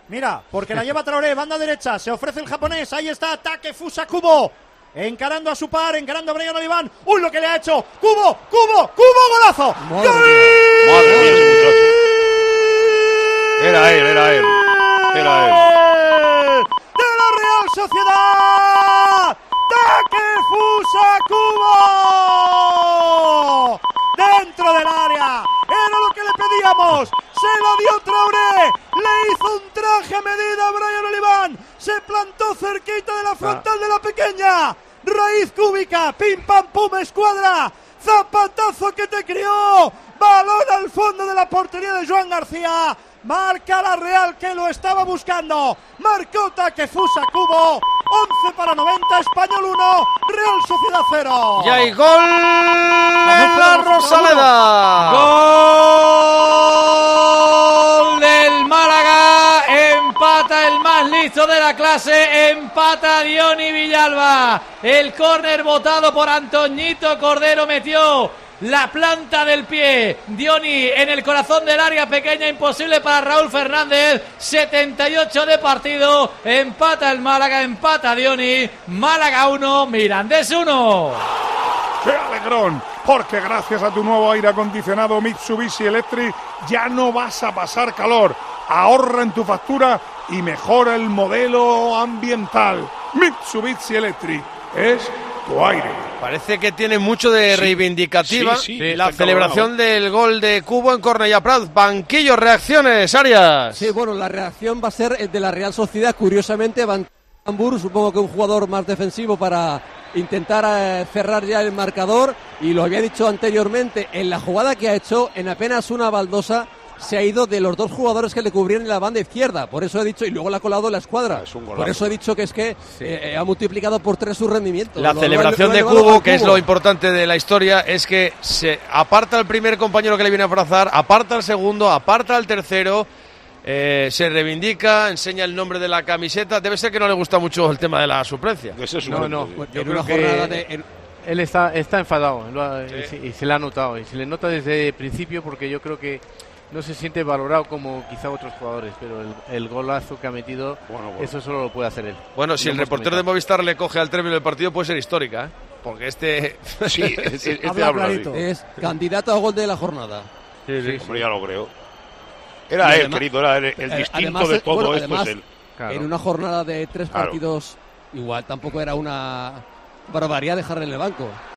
Mira, porque la lleva Traoré, banda derecha, se ofrece el japonés, ahí está, ataque Fusa Kubo, encarando a su par, encarando a Brian Oliván. ¡Uy, lo que le ha hecho! ¡Kubo! ¡Golazo! ¡Gol! Madre mía, ese muchacho. Era él. ¡De la Real Sociedad! ¡Takefusa Kubo! ¡Dentro del área! ¡Era lo que le pedíamos! ¡Se lo dio Traoré! ¡Le hizo un traje a medida a Brian Oliván! ¡Se plantó cerquita de la frontal de la pequeña! ¡Raíz cúbica! ¡Pim pam pum escuadra! ¡Zapatazo que te crió! ¡Balón al fondo de la portería de Joan García! Marca la Real, que lo estaba buscando. Marcó Takefusa Kubo. 11:90, Español 1, Real Sociedad 0. Y hay gol en la Rosaleda. Gol del Málaga. Empata el más listo de la clase. Empata Diony Villalba. El córner botado por Antoñito Cordero metió la planta del pie. Diony en el corazón del área pequeña, imposible para Raúl Fernández. 78 de partido. Empata el Málaga, empata Diony. Málaga 1, Mirandés 1. ¡Qué alegrón! Porque gracias a tu nuevo aire acondicionado Mitsubishi Electric ya no vas a pasar calor. Ahorra en tu factura y mejora el modelo ambiental. Mitsubishi Electric es tu aire. Parece que tiene mucho de reivindicativa la celebración del gol de Kubo en Cornellà Prat. Banquillo, reacciones, Arias. Sí, bueno, la reacción va a ser de la Real Sociedad. Curiosamente, Van Tambur, supongo que un jugador más defensivo para intentar cerrar ya el marcador. Y lo había dicho anteriormente, en la jugada que ha hecho, en apenas una baldosa, se ha ido de los dos jugadores que le cubrían en la banda izquierda. Por eso he dicho, y luego le ha colado la escuadra. Por eso he dicho que es que ha multiplicado por 3 su rendimiento. La celebración de Kubo, que es lo importante de la historia, es que se aparta al primer compañero que le viene a abrazar, aparta al segundo, aparta al tercero, se reivindica, enseña el nombre de la camiseta. Debe ser que no le gusta mucho el tema de la suplencia. No. Yo creo que él está enfadado y se le ha notado. Y se le nota desde el principio, porque yo creo que no se siente valorado como quizá otros jugadores, pero el golazo que ha metido, eso solo lo puede hacer él. Bueno, si el reportero de Movistar le coge al término del partido, puede ser histórica, ¿eh? Porque este habla clarito. Es candidato a gol de la jornada. Sí, hombre, ya lo creo. Era él, querido, era el distinto además, de todo esto. Además, es él. Claro. En una jornada de 3 partidos, igual tampoco era una barbaridad dejarle en el banco.